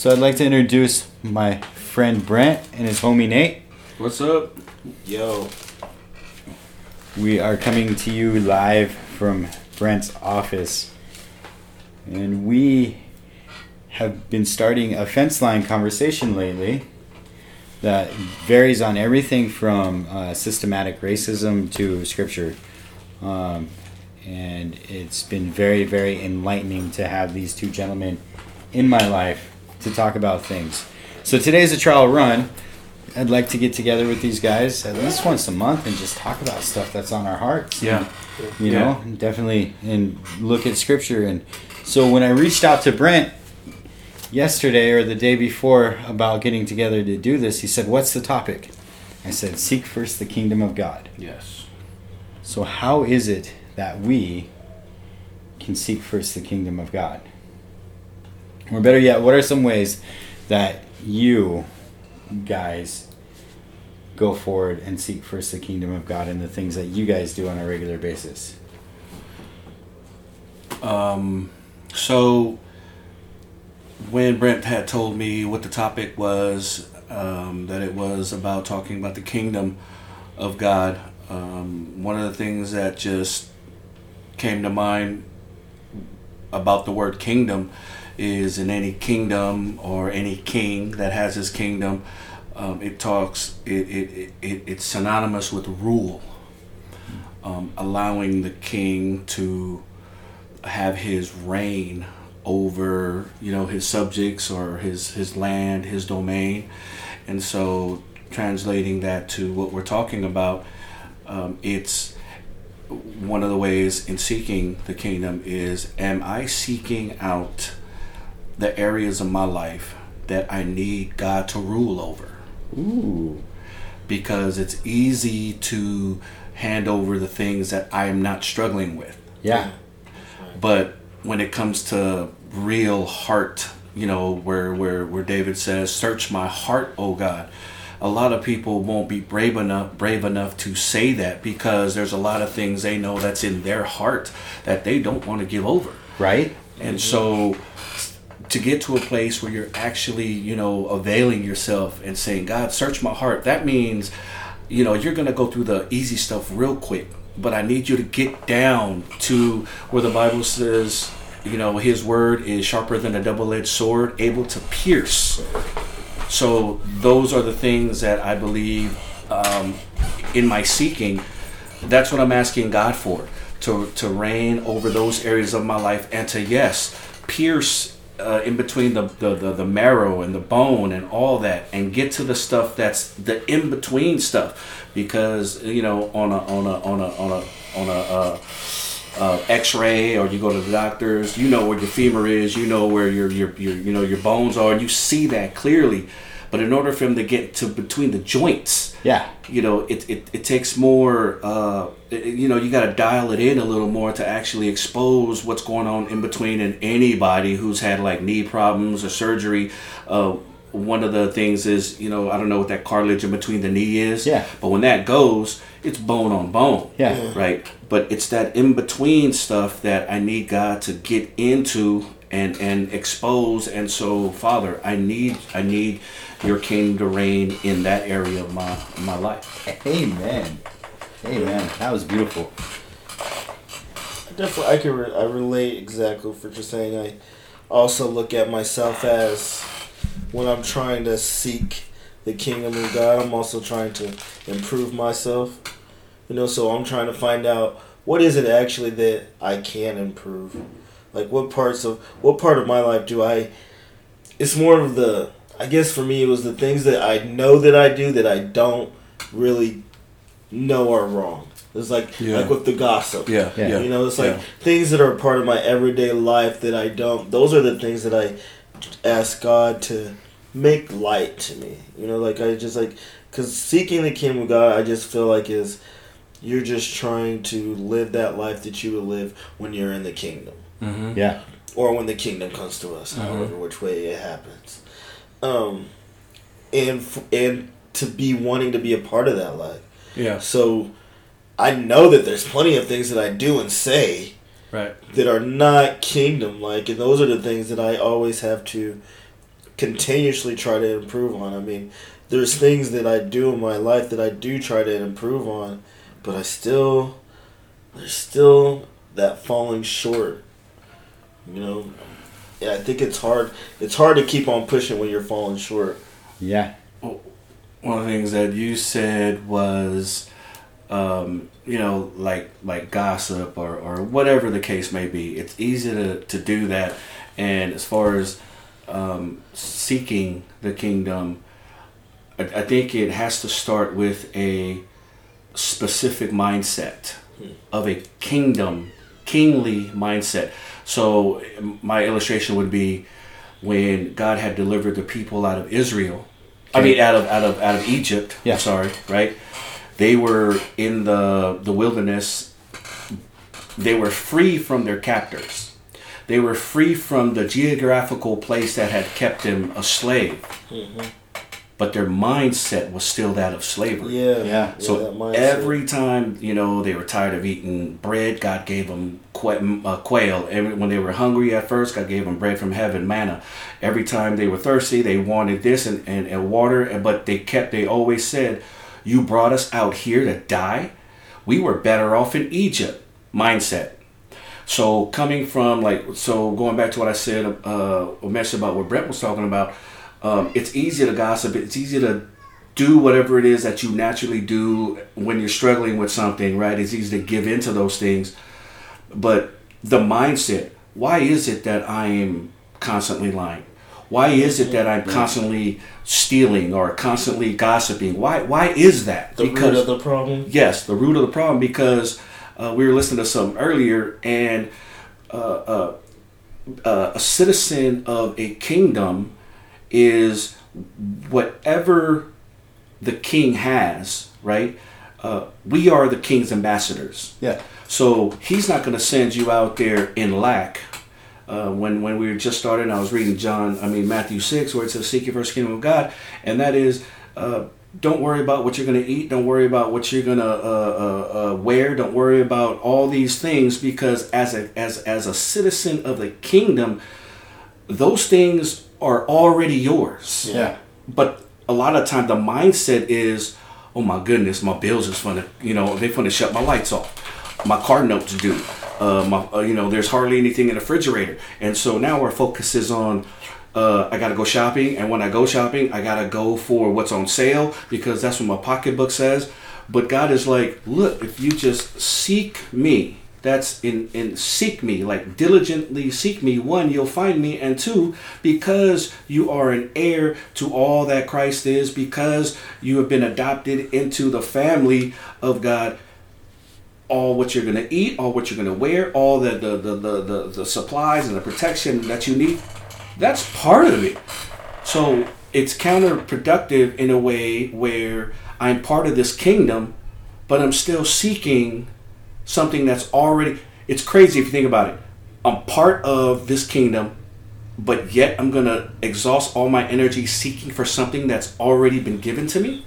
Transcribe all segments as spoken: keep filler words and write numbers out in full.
So I'd like to introduce my friend Brent and his homie Nate. What's up? Yo. We are coming to you live from Brent's office. And we have been starting a fence line conversation lately that varies on everything from uh, systematic racism to scripture. Um, and it's been very, very enlightening to have these two gentlemen in my life to talk about things. So today's a trial run. I'd like to get together with these guys at least once a month and just talk about stuff that's on our hearts. Yeah. And, you know, yeah. definitely, and look at scripture. And so when I reached out to Brent yesterday or the day before about getting together to do this, he said, "What's the topic?" I said, "Seek first the kingdom of God." Yes. So how is it that we can seek first the kingdom of God? Or better yet, what are some ways that you guys go forward and seek first the kingdom of God and the things that you guys do on a regular basis? Um, so when Brent had told me what the topic was, um, that it was about talking about the kingdom of God, um, one of the things that just came to mind about the word kingdom is in any kingdom or any king that has his kingdom, um, it talks, it, it, it, it's synonymous with rule, um, allowing the king to have his reign over, you know, his subjects or his, his land, his domain. And so translating that to what we're talking about, um, it's one of the ways in seeking the kingdom is, am I seeking out the areas of my life that I need God to rule over? Ooh. Because it's easy to hand over the things that I am not struggling with. Yeah. But when it comes to real heart, you know, where, where, where David says, "Search my heart, O God," a lot of people won't be brave enough brave enough to say that because there's a lot of things they know that's in their heart that they don't want to give over. Right. And so to get to a place where you're actually, you know, availing yourself and saying, "God, search my heart," that means, you know, you're going to go through the easy stuff real quick. But I need you to get down to where the Bible says, you know, his word is sharper than a double-edged sword, able to pierce. So those are the things that I believe um, in my seeking, that's what I'm asking God for, to, to reign over those areas of my life and to, yes, pierce Uh, in between the, the, the, the marrow and the bone and all that, and get to the stuff that's the in between stuff, because you know on a on a on a on a on a uh, uh, X-ray, or you go to the doctors, you know where your femur is, you know where your your your you know your bones are, and you see that clearly. But in order for him to get to between the joints, yeah, you know, it it, it takes more. Uh, it, you know, you got to dial it in a little more to actually expose what's going on in between. And anybody who's had like knee problems or surgery, uh, one of the things is, you know, I don't know what that cartilage in between the knee is. Yeah. But when that goes, it's bone on bone. Yeah. Right. But it's that in between stuff that I need God to get into and and expose. And so, Father, I need I need your kingdom to reign in that area of my my life. Amen. Amen. That was beautiful. Definitely, I can re- I relate exactly for just saying. I also look at myself as when I'm trying to seek the kingdom of God, I'm also trying to improve myself. You know, so I'm trying to find out what is it actually that I can improve. Like what parts of what part of my life do I? It's more of the. I guess for me, it was the things that I know that I do that I don't really know are wrong. It's like yeah. like with the gossip. Yeah, yeah. You know, it's like yeah. things that are part of my everyday life that I don't. Those are the things that I ask God to make light to me. You know, like I just like because seeking the kingdom of God, I just feel like is you're just trying to live that life that you would live when you're in the kingdom. Mm-hmm. Yeah. Or when the kingdom comes to us, Mm-hmm. however which way it happens. Um, and and to be wanting to be a part of that life. Yeah. So I know that there's plenty of things that I do and say right. that are not kingdom like, and those are the things that I always have to continuously try to improve on. I mean, there's things that I do in my life that I do try to improve on, but I still, there's still that falling short. You know, yeah, I think it's hard. It's hard to keep on pushing when you're falling short. Yeah. One of the things that you said was, um, you know, like like gossip or, or whatever the case may be. It's easy to, to do that. And as far as um, seeking the kingdom, I, I think it has to start with a specific mindset of a kingdom, kingly mindset. So my illustration would be when God had delivered the people out of Israel. I mean, out of out of out of Egypt. Yeah. I'm sorry, right? They were in the the wilderness. They were free from their captors. They were free from the geographical place that had kept them a slave. Mm-hmm. But their mindset was still that of slavery. Yeah. Yeah. So yeah, every time, you know, they were tired of eating bread, God gave them quail. Uh, quail. Every, when they were hungry at first, God gave them bread from heaven, manna. Every time they were thirsty, they wanted this and, and, and water. But they kept, they always said, you brought us out here to die. We were better off in Egypt. Mindset. So coming from like, so going back to what I said, uh, a message about what Brent was talking about, um, it's easy to gossip. It's easy to do whatever it is that you naturally do when you're struggling with something, right? It's easy to give into those things. But the mindset, why is it that I am constantly lying? Why is it that I'm constantly stealing or constantly gossiping? Why Why is that? The because, root of the problem? Yes, the root of the problem, because uh, we were listening to something earlier, and uh, uh, uh, a citizen of a kingdom is whatever the king has, right? Uh, we are the king's ambassadors. Yeah. So he's not going to send you out there in lack. Uh, when when we were just starting, I was reading John, I mean Matthew six, where it says, "Seek ye first the kingdom of God," and that is, uh, don't worry about what you're going to eat. Don't worry about what you're going to uh, uh, uh, wear. Don't worry about all these things, because as a as as a citizen of the kingdom, those things are already yours. Yeah. But a lot of time the mindset is, oh my goodness, my bills is gonna, you know, they're gonna shut my lights off. My car notes due. Uh, my, uh, you know, there's hardly anything in the refrigerator, and so now our focus is on. Uh, I gotta go shopping, and when I go shopping, I gotta go for what's on sale, because that's what my pocketbook says. But God is like, look, if you just seek me, that's in, in seek me, like diligently seek me. One, you'll find me, and two, because you are an heir to all that Christ is, because you have been adopted into the family of God. All what you're gonna eat, all what you're gonna wear, all the the the the, the, the supplies and the protection that you need. That's part of it. So it's counterproductive in a way where I'm part of this kingdom, but I'm still seeking something that's already... It's crazy if you think about it. I'm part of this kingdom, but yet I'm going to exhaust all my energy seeking for something that's already been given to me.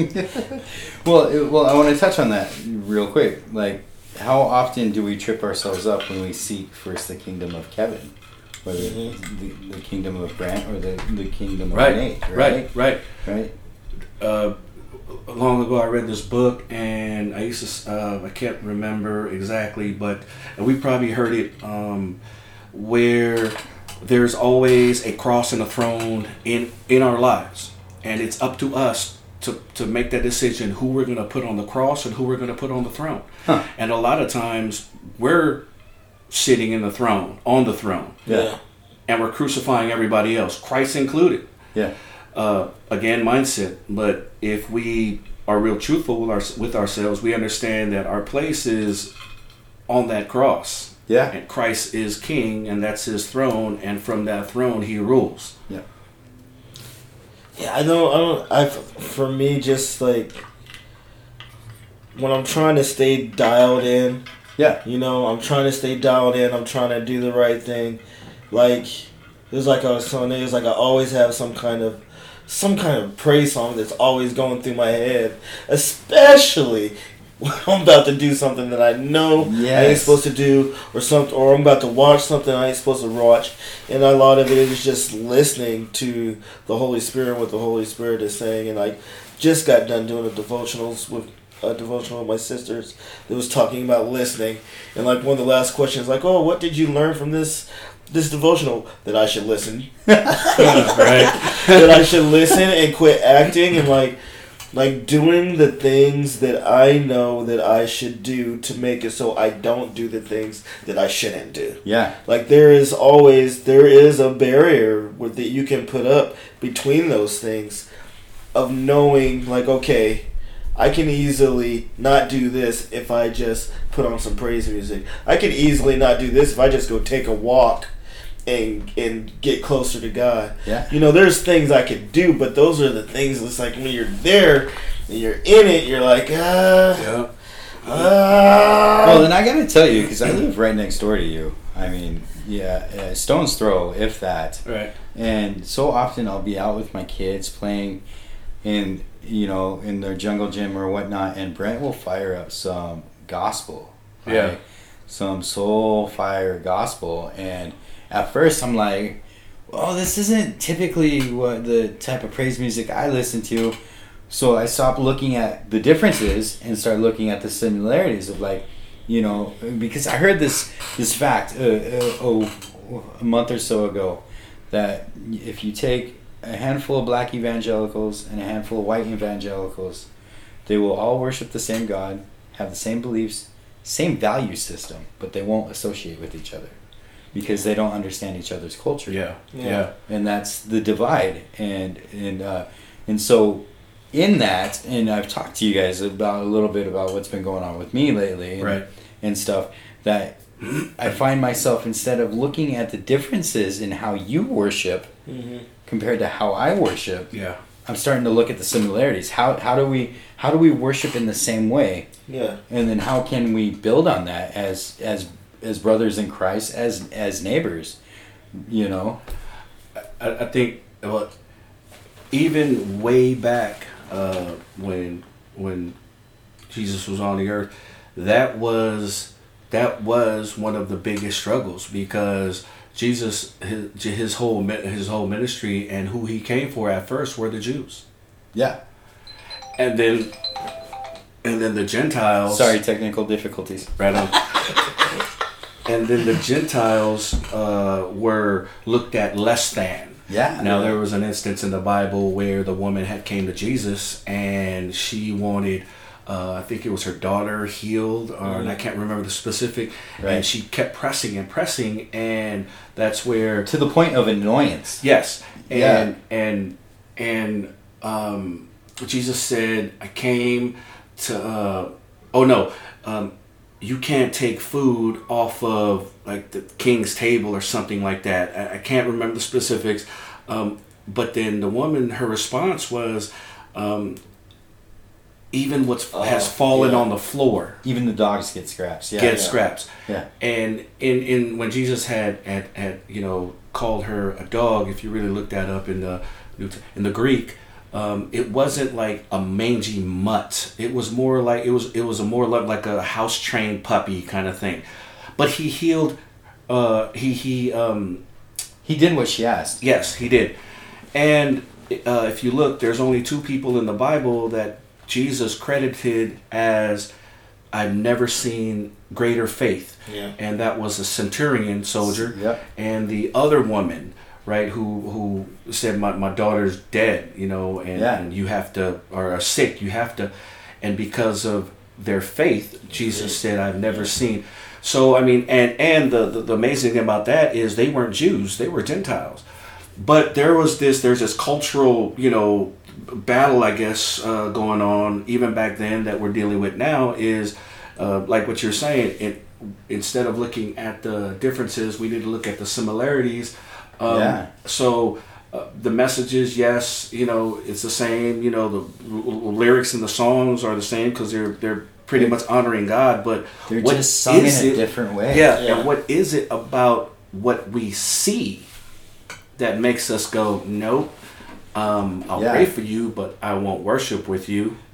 well, it, well, I want to touch on that real quick. Like, how often do we trip ourselves up when we seek first the kingdom of Kevin? Whether mm-hmm. the, the kingdom of Brent or the, the kingdom of right, Nate, right? Right, right. Right. Uh, long ago, I read this book, and I used to, uh, I can't remember exactly, but we probably heard it, um, where there's always a cross and a throne in, in our lives. And it's up to us to, to make that decision who we're going to put on the cross and who we're going to put on the throne. Huh. And a lot of times, we're sitting in the throne, on the throne. Yeah. And we're crucifying everybody else, Christ included. Yeah. Uh, again, mindset. But if we are real truthful with, our, with ourselves, we understand that our place is on that cross. Yeah. And Christ is king, and that's his throne, and from that throne he rules. Yeah. Yeah, I don't, I don't, I, for me, just like, when I'm trying to stay dialed in, yeah, you know, I'm trying to stay dialed in, I'm trying to do the right thing, like, it was like I was telling you, it was like I always have some kind of, some kind of praise song that's always going through my head, especially when I'm about to do something that I know Yes. I ain't supposed to do, or something, or I'm about to watch something I ain't supposed to watch. And a lot of it is just listening to the Holy Spirit, what the Holy Spirit is saying. And I just got done doing a devotionals with a devotional with my sisters that was talking about listening. And like one of the last questions, like, oh, what did you learn from this this devotional? That I should listen. Right. That I should listen and quit acting and like like doing the things that I know that I should do to make it so I don't do the things that I shouldn't do. Yeah. Like there is always there is a barrier with, that you can put up between those things of knowing like, okay, I can easily not do this if I just put on some praise music. I can easily not do this if I just go take a walk and and get closer to God. Yeah. You know, there's things I could do, but those are the things. It's like when you're there and you're in it, you're like, ah, Yeah. ah. Well, then I gotta tell you, because I live right next door to you. I mean, yeah, uh, stone's throw, if that. Right. And so often I'll be out with my kids playing in, you know, in their jungle gym or whatnot, and Brent will fire up some gospel. Right? Yeah. Some soul fire gospel. And at first I'm like, well, this isn't typically what the type of praise music I listen to. So I stopped looking at the differences and started looking at the similarities of like, you know, because I heard this this fact uh, uh, oh, a month or so ago that if you take a handful of black evangelicals and a handful of white evangelicals, they will all worship the same God, have the same beliefs, same value system, but they won't associate with each other because they don't understand each other's culture. Yeah. Yeah. Yeah. And that's the divide. And and uh, and so in that, and I've talked to you guys about a little bit about what's been going on with me lately, and, Right. and stuff, that I find myself, instead of looking at the differences in how you worship Mm-hmm. compared to how I worship, Yeah. I'm starting to look at the similarities. How how do we how do we worship in the same way? Yeah. And then how can we build on that as as as brothers in Christ, as as neighbors, you know? I, I think well, even way back uh, when when Jesus was on the earth, that was that was one of the biggest struggles, because Jesus his, his whole mi- his whole ministry and who he came for at first were the Jews, Yeah. and then and then the Gentiles. Sorry, technical difficulties. Right on. And then the Gentiles uh, were looked at less than. Yeah. Now there was an instance in the Bible where the woman had came to Jesus and she wanted, uh, I think it was her daughter healed, or and I can't remember the specific. Right. And she kept pressing and pressing, and that's where To the point of annoyance. yes, and Yeah. and and um, Jesus said, "I came to." Uh, oh no. Um, you can't take food off of like the king's table or something like that. I, I can't remember the specifics. Um, but then the woman, her response was, um, even what Oh, has fallen yeah. on the floor Even the dogs get scraps. Yeah. gets yeah. scraps. Yeah. And in, in when Jesus had, had had you know called her a dog, if you really look that up in the in the Greek, um, it wasn't like a mangy mutt. It was more like it was it was a more like, like a house trained puppy kind of thing. But he healed. Uh, he he um, He did what she asked. yes, he did. And uh, if you look, there's only two people in the Bible that Jesus credited as I've never seen greater faith. Yeah. And that was a centurion soldier. Yep. And the other woman, right, who who said, my, my daughter's dead, you know, and, Yeah. and you have to, or are sick, you have to, and because of their faith, Jesus said, I've never seen. So, I mean, and, and the, the, the amazing thing about that is they weren't Jews, they were Gentiles. But there was this, there's this cultural, you know, battle, I guess, uh, going on even back then that we're dealing with now is, uh, like what you're saying, it, instead of looking at the differences, we need to look at the similarities. Um, Yeah. So uh, the messages, yes, you know, it's the same. You know, the l- lyrics and the songs are the same because they're they're pretty much honoring God. But They're what just sung in is a it- different way. Yeah, Yeah. and what is it about what we see that makes us go, nope, um, I'll Yeah. pray for you, but I won't worship with you?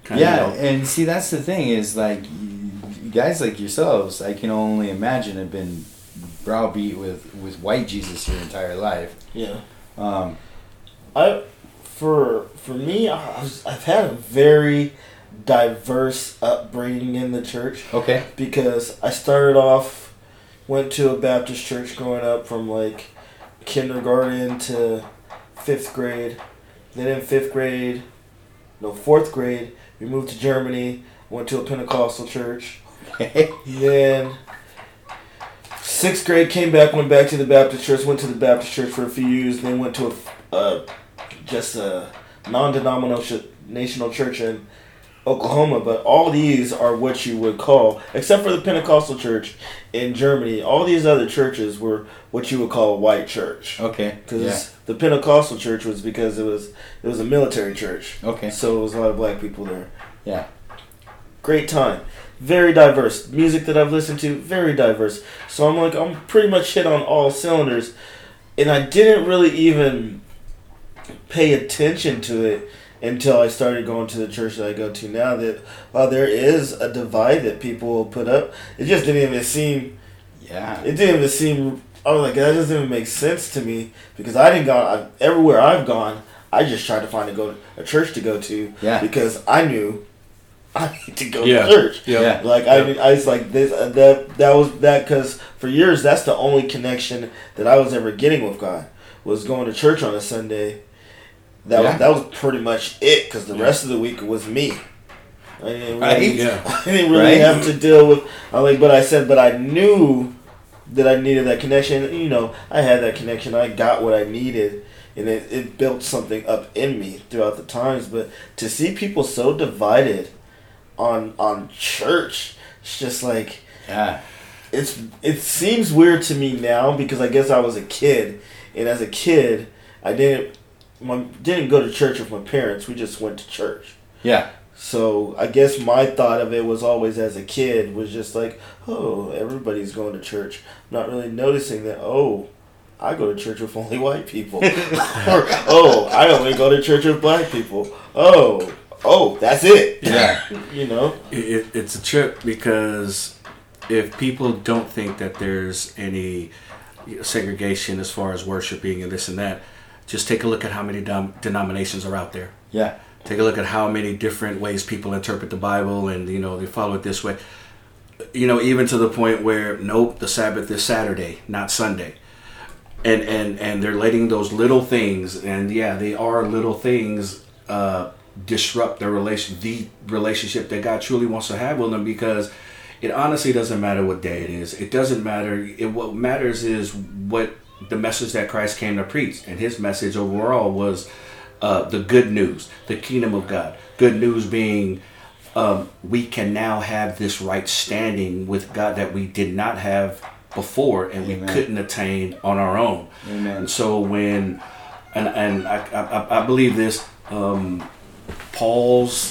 Kinda, yeah, you know. and see, that's the thing is like, you guys like yourselves, I can only imagine have been browbeat with with white Jesus your entire life. Yeah. Um, I for for me, I was, I've had a very diverse upbringing in the church okay. because I started off went to a Baptist church growing up from like kindergarten to fifth grade. Then in fifth grade, no fourth grade, we moved to Germany. Went to a Pentecostal church. Okay. Then sixth grade, came back, went back to the Baptist church, went to the Baptist church for a few years, then went to a, uh, just a non-denominational church in Oklahoma. But all these are what you would call, except for the Pentecostal church in Germany, all these other churches were what you would call a white church. Okay. Because Yeah. the Pentecostal church was because it was it was a military church. Okay. So it was a lot of black people there. Yeah. Great time. Very diverse. Music that I've listened to, very diverse. So I'm like, I'm pretty much hit on all cylinders. And I didn't really even pay attention to it until I started going to the church that I go to now. That while there is a divide that people will put up, it just didn't even seem, Yeah. it didn't even seem, I was like, that doesn't even make sense to me. Because I didn't go, I, everywhere I've gone, I just tried to find a, go, a church to go to. Yeah. Because I knew I need to go Yeah. to church. Yeah. Yeah. Like Yeah. I, I was like this. Uh, that that was that because for years that's the only connection that I was ever getting with God was going to church on a Sunday. That Yeah. was that was pretty much it. Because the Yeah. rest of the week was me. I didn't Right? really, Yeah. I didn't really Right? have to deal with. I like, but I said, but I knew that I needed that connection. You know, I had that connection. I got what I needed. And it, it built something up in me throughout the times. But to see people so divided on on church, it's just like Yeah. it's it seems weird to me now because I guess I was a kid, and as a kid I didn't my, didn't go to church with my parents. We just went to church. Yeah. So I guess my thought of it was always as a kid was just like, oh, everybody's going to church. Not really noticing that, oh, I go to church with only white people. Or, oh, I only go to church with black people. Oh, oh, that's it. Yeah. You know? It, it, it's a trip because if people don't think that there's any segregation as far as worshiping and this and that, just take a look at how many dom- denominations are out there. Yeah. Take a look at how many different ways people interpret the Bible, and you know they follow it this way. You know, even to the point where nope, the Sabbath is Saturday, not Sunday, and and and they're letting those little things, and yeah, they are little things, uh, disrupt the relation, the relationship that God truly wants to have with them, because it honestly doesn't matter what day it is. It doesn't matter. It, what matters is what the message that Christ came to preach, and His message overall was. Uh, the good news, the kingdom of God. Good news being um, we can now have this right standing with God that we did not have before and Amen. we couldn't attain on our own. Amen. And so when, and, and I, I, I believe this, um, Paul's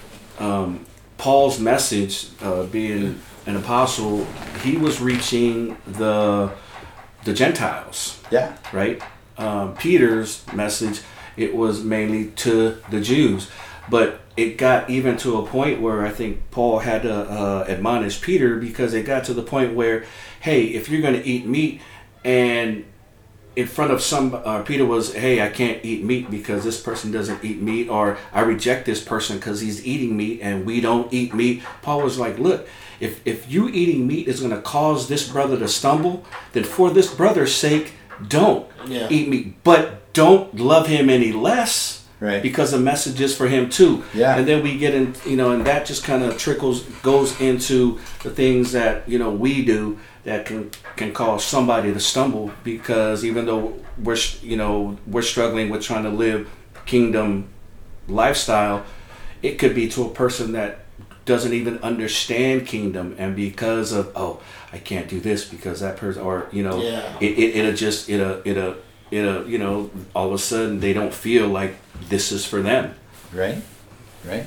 um, Paul's message, uh, being an apostle, he was reaching the the Gentiles, Yeah. right? Um, Peter's message, it was mainly to the Jews, but it got even to a point where I think Paul had to uh, admonish Peter, because it got to the point where, hey, if you're going to eat meat, and in front of some, uh, Peter was, hey, I can't eat meat because this person doesn't eat meat, or I reject this person because he's eating meat and we don't eat meat. Paul was like, look, if if you eating meat is going to cause this brother to stumble, then for this brother's sake, don't Yeah. eat meat, but don't love him any less, Right. because the message is for him too. Yeah. And then we get in, you know, and that just kind of trickles, goes into the things that, you know, we do that can can cause somebody to stumble, because even though we're, you know, we're struggling with trying to live kingdom lifestyle, it could be to a person that doesn't even understand kingdom, and because of, oh, I can't do this because that person, or you know, Yeah. it, it it'll just it'll it'll it'll you know, all of a sudden they don't feel like this is for them. Right? Right?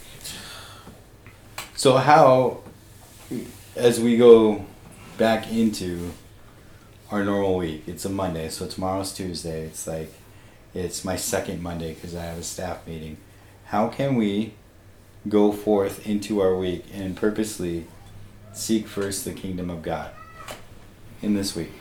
So how, as we go back into our normal week, it's a Monday, so tomorrow's Tuesday, it's like, it's my second Monday because I have a staff meeting. How can we go forth into our week and purposely seek first the kingdom of God in this week?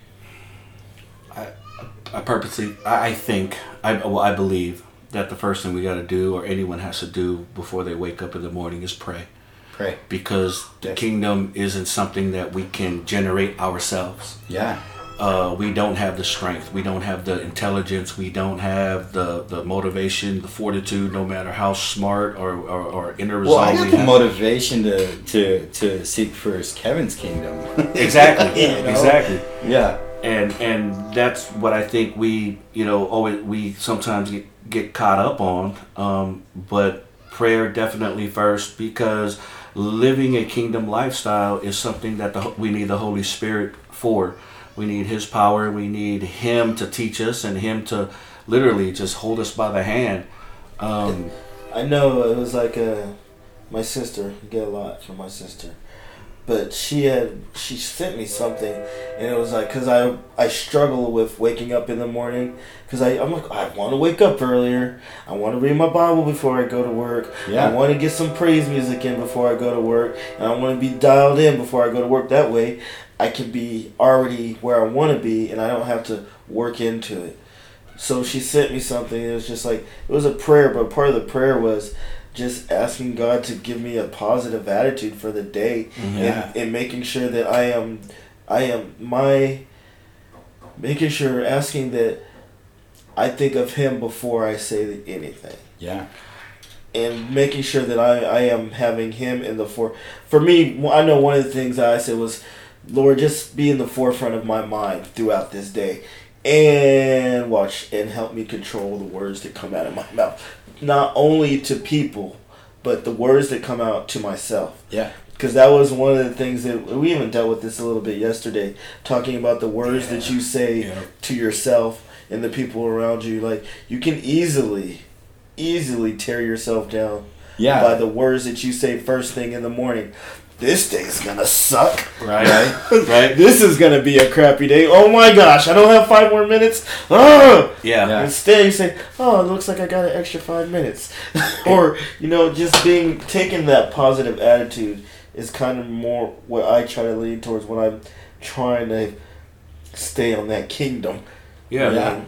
I, I purposely, I I think, I well, I believe that the first thing we got to do, or anyone has to do before they wake up in the morning, is pray. Pray. Because the Yes. kingdom isn't something that we can generate ourselves. Yeah. Uh, we don't have the strength. We don't have the intelligence. We don't have the, the motivation, the fortitude, no matter how smart or, or, or inner Well, I resolve got we the have. motivation to, to, to seek first Kevin's kingdom. Exactly. You know? Exactly. Yeah. And and that's what I think we, you know, always we sometimes get, get caught up on. Um, but prayer definitely first, because living a kingdom lifestyle is something that the, we need the Holy Spirit for. We need His power. We need Him to teach us and Him to literally just hold us by the hand. Um, I know it was like a, my sister, I get a lot from my sister, but she had, she sent me something, and it was like, cause I, I struggle with waking up in the morning, cause I, I'm like, I want to wake up earlier, I want to read my Bible before I go to work, Yeah. I want to get some praise music in before I go to work, and I want to be dialed in before I go to work. That way I can be already where I want to be, and I don't have to work into it. So she sent me something. It was just like, it was a prayer, but part of the prayer was just asking God to give me a positive attitude for the day, Yeah. and, and making sure that I am, I am my, making sure, asking that I think of Him before I say anything. Yeah. And making sure that I, I am having Him in the fore. For me, I know one of the things that I said was, Lord, just be in the forefront of my mind throughout this day, and watch and help me control the words that come out of my mouth, not only to people, but the words that come out to myself. Yeah. Because that was one of the things that we even dealt with this a little bit yesterday, talking about the words Yeah. that you say Yeah. to yourself and the people around you. Like, you can easily, easily tear yourself down Yeah. by the words that you say first thing in the morning. This day's gonna suck. right. Right. This is gonna be a crappy day. Oh my gosh, I don't have five more minutes. Oh! Yeah. Yeah. Instead, you say, "Oh, it looks like I got an extra five minutes," or you know, just being taking that positive attitude is kind of more what I try to lean towards when I'm trying to stay on that kingdom. Yeah. Yeah.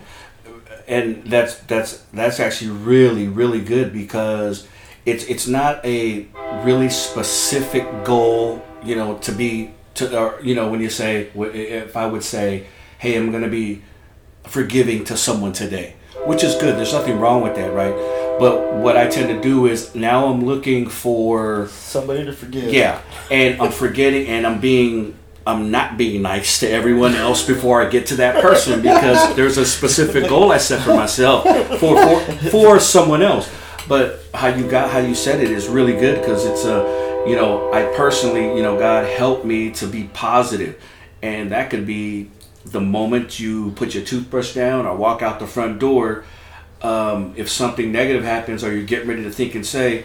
And that's that's that's actually really really good, because it's it's not a really specific goal, you know, to be to or, you know, when you say, if I would say, hey, I'm going to be forgiving to someone today, which is good. There's nothing wrong with that, right? But what I tend to do is now I'm looking for Somebody to forgive. yeah, and I'm forgetting, and I'm being, I'm not being nice to everyone else before I get to that person, because there's a specific goal I set for myself for for, for someone else. But how you got, how you said it is really good, because it's a, you know, I personally, you know, God helped me to be positive, and that could be the moment you put your toothbrush down or walk out the front door. Um, if something negative happens, or you're getting ready to think and say,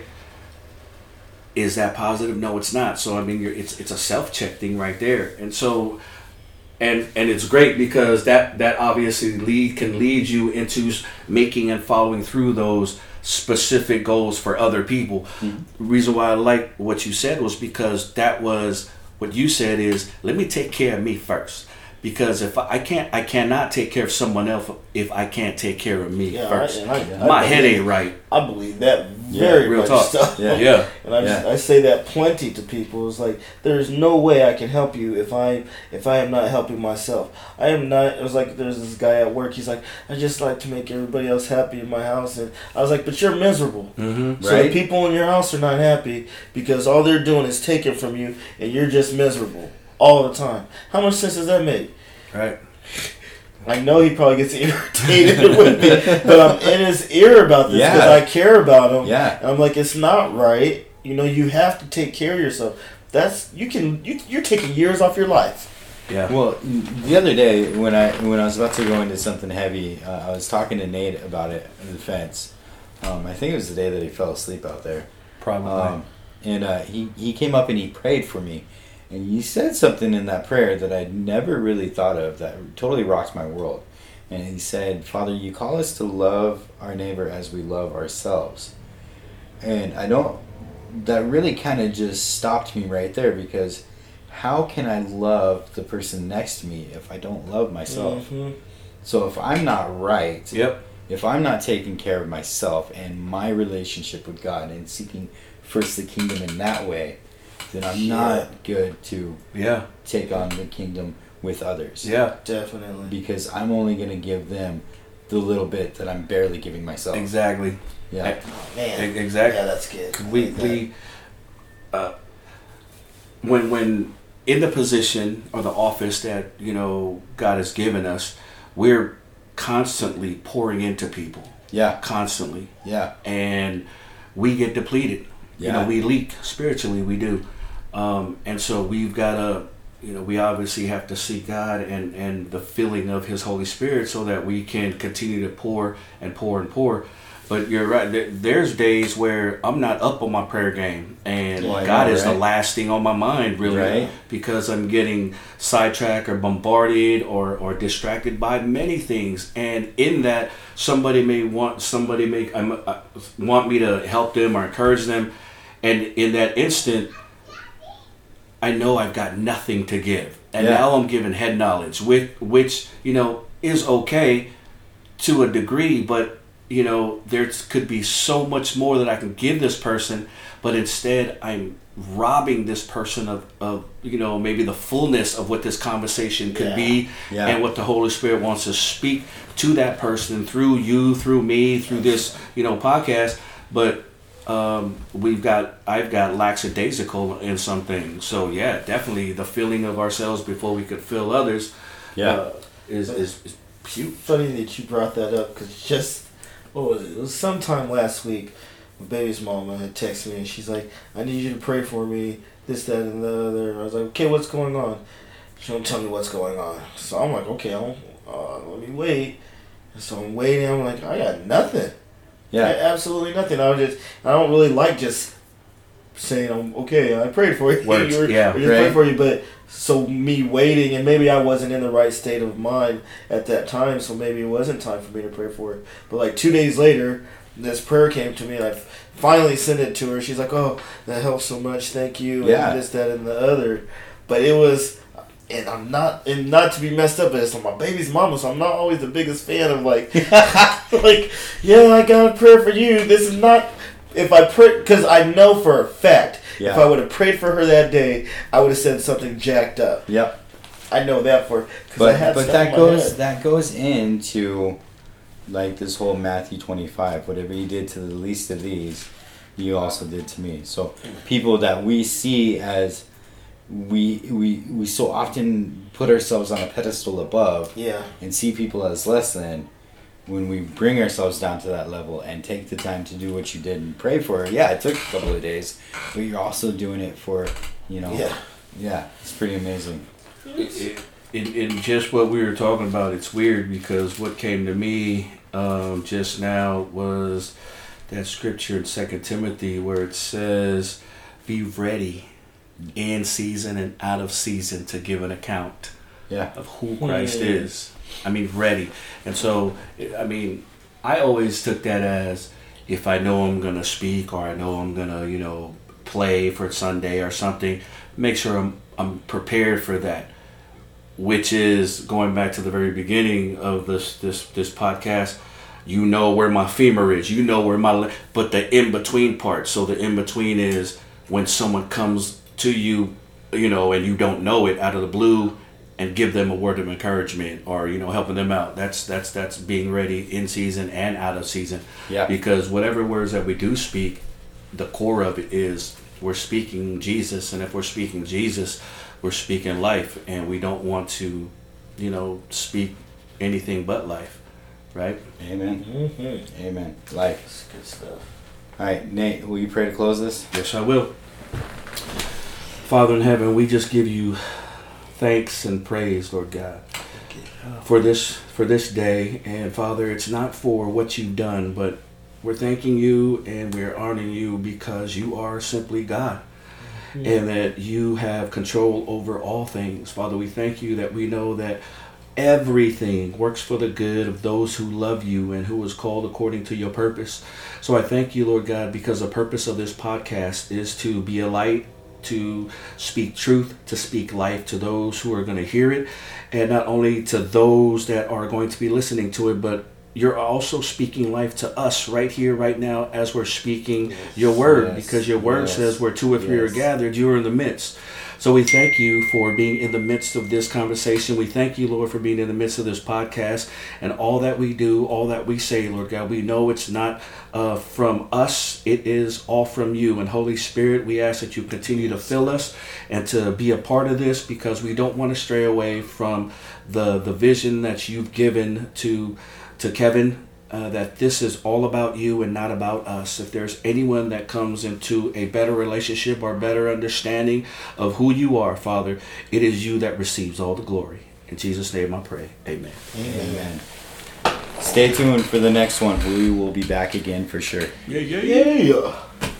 is that positive? No, it's not. So I mean, you're, it's it's a self-check thing right there. And so, and and it's great, because that that obviously lead can lead you into making and following through those specific goals for other people. Mm-hmm. The reason why I like what you said was because that was what you said is, let me take care of me first. Because if I, I can't, I cannot take care of someone else if I can't take care of me Yeah, first. I, and I, My I head believe- ain't right. I believe that very real much talk. so. Yeah. Yeah. And I, just, Yeah. I say that plenty to people. It's like, there's no way I can help you if I if I am not helping myself. I am not. It was like, there's this guy at work. He's like, I just like to make everybody else happy in my house, and I was like, but you're miserable. Mm-hmm. So Right. the people in your house are not happy because all they're doing is taking from you, and you're just miserable all the time. How much sense does that make? Right. I know he probably gets irritated with me, but I'm in his ear about this because Yeah. I care about him. Yeah. And I'm like, it's not right. You know, you have to take care of yourself. That's you can you, you're taking years off your life. Yeah. Well, the other day when I when I was about to go into something heavy, uh, I was talking to Nate about it in the fence. Um, I think it was the day that he fell asleep out there. Probably. Um, and uh, he he came up and he prayed for me, and he said something in that prayer that I'd never really thought of that totally rocked my world. And he said, "Father, you call us to love our neighbor as we love ourselves." And I don't that really kind of just stopped me right there, because how can I love the person next to me if I don't love myself? Mm-hmm. So if I'm not right, Yep. if I'm not taking care of myself and my relationship with God and seeking first the kingdom in that way, then I'm Yeah. not good to Yeah. take on the kingdom with others. Yeah. Definitely. Because I'm only going to give them the little bit that I'm barely giving myself. Exactly. Yeah. Oh, man. E- exactly. Yeah, that's good. I We like that. we uh, when when in the position or the office that, you know, God has given us, we're constantly pouring into people, Yeah. constantly, Yeah. and we get depleted. You Yeah. know, we leak spiritually. We do, um, and so we've got to, you know, we obviously have to seek God and and the filling of His Holy Spirit so that we can continue to pour and pour and pour. But you're right. there- There's days where I'm not up on my prayer game, and Well, I God know, is the right? last thing on my mind, really, Right. because I'm getting sidetracked or bombarded or, or distracted by many things. And in that, somebody may want somebody may um, uh, want me to help them or encourage them, and in that instant, I know I've got nothing to give, and Yeah. now I'm giving head knowledge, which which you know is okay to a degree, but you know, there could be so much more that I can give this person, but instead I'm robbing this person of, of you know, maybe the fullness of what this conversation could Yeah. be, Yeah. and what the Holy Spirit wants to speak to that person through you, through me, through this, you know, podcast. But um, we've got, I've got lackadaisical in some things. So yeah, definitely the filling of ourselves before we could fill others Yeah. uh, is, is, is huge. Funny that you brought that up, because just what was it? It was sometime last week. My baby's mama had texted me and she's like, "I need you to pray for me, this, that, and the other." I was like, "Okay, what's going on?" She don't tell me what's going on, so I'm like, "Okay, I'll, uh, let me wait." And so I'm waiting. I'm like, I got nothing. Yeah. I- absolutely nothing. I was just, I don't really like just saying, "I'm okay, I prayed for you." Words, or, yeah, or just right. prayed for you, but. So me waiting, and maybe I wasn't in the right state of mind at that time, so maybe it wasn't time for me to pray for it. But like two days later, this prayer came to me, and I finally sent it to her. She's like, "Oh, that helps so much, thank you," Yeah. and this, that, and the other. But it was, and I'm not, and not to be messed up, but it's my baby's mama, so I'm not always the biggest fan of like, like, yeah, I got a prayer for you. This is not, if I pray, because I know for a fact. Yeah. If I would have prayed for her that day, I would have said something jacked up. Yep. I know that for because I But had but stuff that in my goes head. that goes into like this whole Matthew twenty-five. Whatever you did to the least of these, you also did to me. So people that we see as we we we so often put ourselves on a pedestal above Yeah, and see people as less than. When we bring ourselves down to that level and take the time to do what you did and pray for her, yeah, it took a couple of days, but you're also doing it for, you know, yeah, yeah, it's pretty amazing. In, in, in just what we were talking about, it's weird because what came to me um, just now was that scripture in Second Timothy where it says, "Be ready in season and out of season to give an account Yeah, of who Christ Hmm. is." I mean, ready. And so, I mean, I always took that as if I know I'm going to speak or I know I'm going to, you know, play for Sunday or something, make sure I'm, I'm prepared for that. Which is going back to the very beginning of this this this podcast. You know where my femur is. You know where my le- but the in between part. So the in between is when someone comes to you, you know, and you don't know it out of the blue, and give them a word of encouragement or you know helping them out. That's that's that's being ready in season and out of season. yeah, Because whatever words that we do speak, the core of it is we're speaking Jesus, and if we're speaking Jesus, we're speaking life, and we don't want to, you know, speak anything but life, right? amen, mm-hmm. amen. Life. That's good stuff. All right, Nate, will you pray to close this? Yes, I will. Father in heaven, we just give you thanks and praise, Lord God, for this for this day. And Father, it's not for what you've done, but we're thanking you and we're honoring you because you are simply God. And that you have control over all things. Father, we thank you that we know that everything works for the good of those who love you and who is called according to your purpose. So I thank you, Lord God, because the purpose of this podcast is to be a light, to speak truth, to speak life to those who are going to hear it, and not only to those that are going to be listening to it, but you're also speaking life to us right here, right now, as we're speaking yes, your word, yes, because your word yes, says where two or three yes. are gathered, you are in the midst. So we thank you for being in the midst of this conversation. We thank you, Lord, for being in the midst of this podcast and all that we do, all that we say, Lord God. We know it's not uh, from us. It is all from you. And Holy Spirit, we ask that you continue to fill us and to be a part of this, because we don't want to stray away from the, the vision that you've given to, to Kevin. Uh, that this is all about you and not about us. If there's anyone that comes into a better relationship or better understanding of who you are, Father, it is you that receives all the glory. In Jesus' name I pray. Amen. Amen. Stay tuned for the next one. We will be back again for sure. Yeah, yeah, yeah.